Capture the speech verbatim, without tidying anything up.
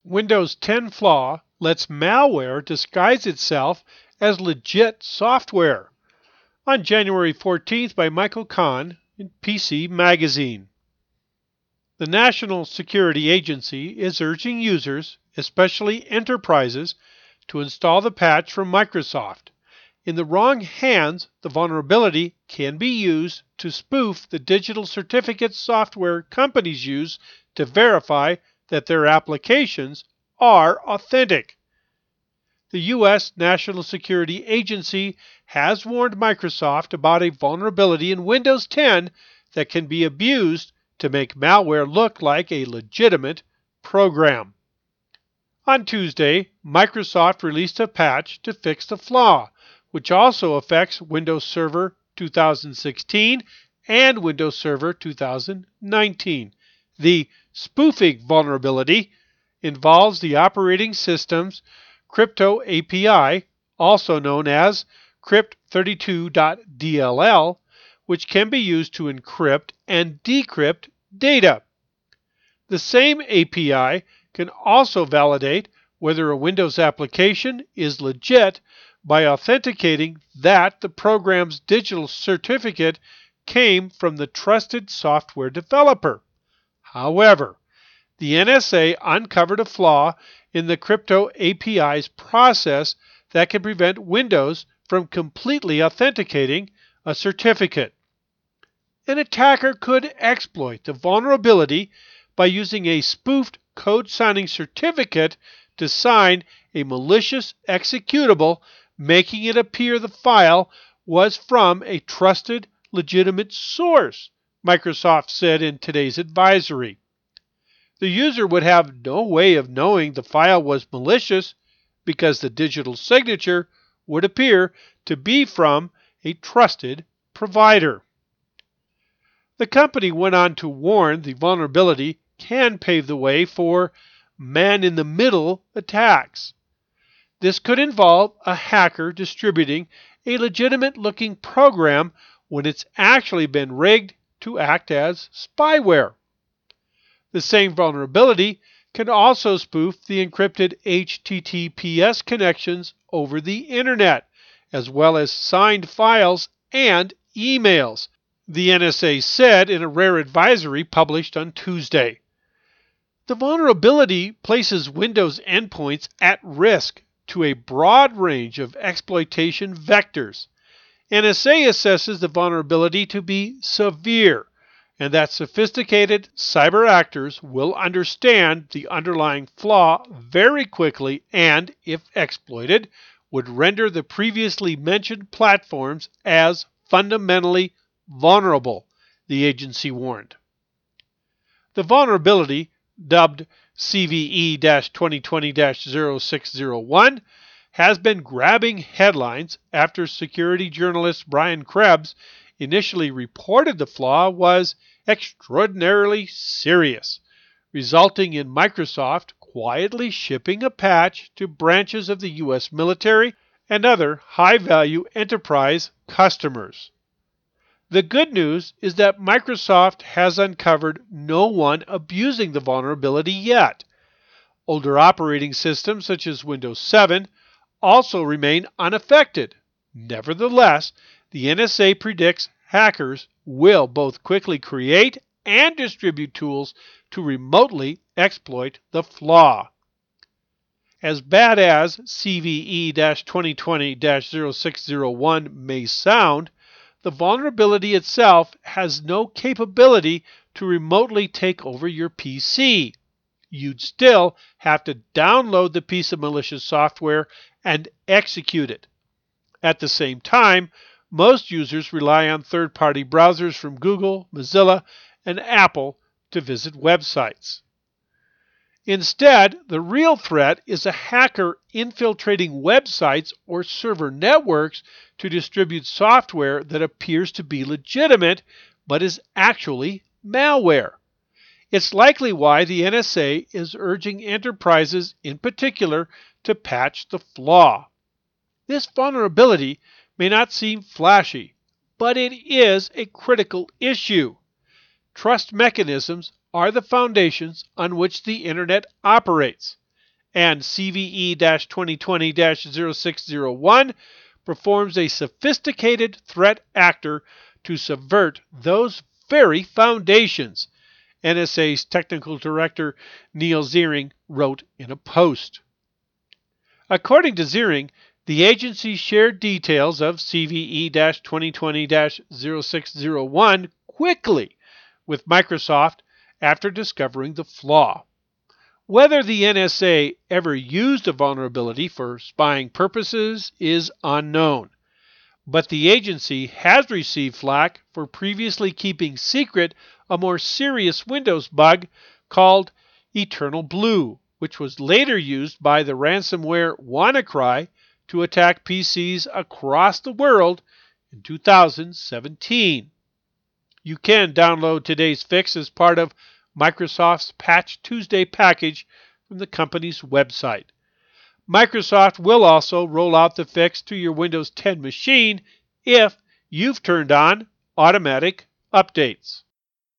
Windows ten flaw lets malware disguise itself as legit software. On January fourteenth by Michael Kahn in P C Magazine. The National Security Agency is urging users, especially enterprises, to install the patch from Microsoft. In the wrong hands, the vulnerability can be used to spoof the digital certificate software companies use to verify that their applications are authentic. The U S National Security Agency has warned Microsoft about a vulnerability in Windows ten that can be abused to make malware look like a legitimate program. On Tuesday, Microsoft released a patch to fix the flaw, which also affects Windows Server two thousand sixteen and Windows Server two thousand nineteen. The spoofing vulnerability involves the operating system's crypto A P I, also known as crypt thirty-two dot D L L, which can be used to encrypt and decrypt data. The same A P I can also validate whether a Windows application is legit by authenticating that the program's digital certificate came from the trusted software developer. However, the N S A uncovered a flaw in the crypto A P I's process that can prevent Windows from completely authenticating a certificate. An attacker could exploit the vulnerability by using a spoofed code signing certificate to sign a malicious executable, making it appear the file was from a trusted, legitimate source, Microsoft said in today's advisory. The user would have no way of knowing the file was malicious because the digital signature would appear to be from a trusted provider. The company went on to warn the vulnerability can pave the way for man-in-the-middle attacks. This could involve a hacker distributing a legitimate-looking program when it's actually been rigged to act as spyware. The same vulnerability can also spoof the encrypted H T T P S connections over the Internet, as well as signed files and emails, the N S A said in a rare advisory published on Tuesday. The vulnerability places Windows endpoints at risk to a broad range of exploitation vectors. N S A assesses the vulnerability to be severe, and that sophisticated cyber actors will understand the underlying flaw very quickly and, if exploited, would render the previously mentioned platforms as fundamentally vulnerable, the agency warned. The vulnerability, dubbed C V E twenty twenty dash zero six zero one, has been grabbing headlines after security journalist Brian Krebs initially reported the flaw was extraordinarily serious, resulting in Microsoft quietly shipping a patch to branches of the U S military and other high-value enterprise customers. The good news is that Microsoft has uncovered no one abusing the vulnerability yet. Older operating systems such as Windows seven also remain unaffected. Nevertheless, the N S A predicts hackers will both quickly create and distribute tools to remotely exploit the flaw. As bad as C V E twenty twenty dash zero six zero one may sound, the vulnerability itself has no capability to remotely take over your P C. You'd still have to download the piece of malicious software and execute it. At the same time, most users rely on third-party browsers from Google, Mozilla, and Apple to visit websites. Instead, the real threat is a hacker infiltrating websites or server networks to distribute software that appears to be legitimate but is actually malware. It's likely why the N S A is urging enterprises in particular to patch the flaw. This vulnerability may not seem flashy, but it is a critical issue. Trust mechanisms are the foundations on which the Internet operates. and C V E twenty twenty dash zero six zero one performs a sophisticated threat actor to subvert those very foundations, N S A's technical director Neil Ziering wrote in a post. According to Ziering, the agency shared details of C V E twenty twenty dash zero six zero one quickly with Microsoft after discovering the flaw. Whether the N S A ever used a vulnerability for spying purposes is unknown, but the agency has received flack for previously keeping secret a more serious Windows bug called Eternal Blue, which was later used by the ransomware WannaCry to attack P Cs across the world in two thousand seventeen. You can download today's fix as part of Microsoft's Patch Tuesday package from the company's website. Microsoft will also roll out the fix to your Windows ten machine if you've turned on automatic updates.